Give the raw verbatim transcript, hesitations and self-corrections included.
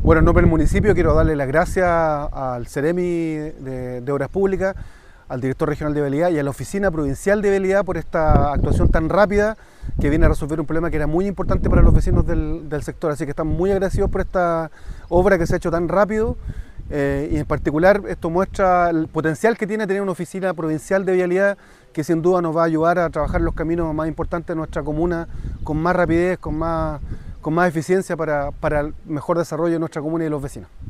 Bueno, en nombre del municipio quiero darle las gracias al Ceremi de, de Obras Públicas, al director regional de Vialidad y a la Oficina Provincial de Vialidad por esta actuación tan rápida que viene a resolver un problema que era muy importante para los vecinos del, del sector. Así que estamos muy agradecidos por esta obra que se ha hecho tan rápido eh, y en particular esto muestra el potencial que tiene tener una Oficina Provincial de Vialidad que sin duda nos va a ayudar a trabajar los caminos más importantes de nuestra comuna con más rapidez, con más, con más eficiencia para, para el mejor desarrollo de nuestra comuna y de los vecinos.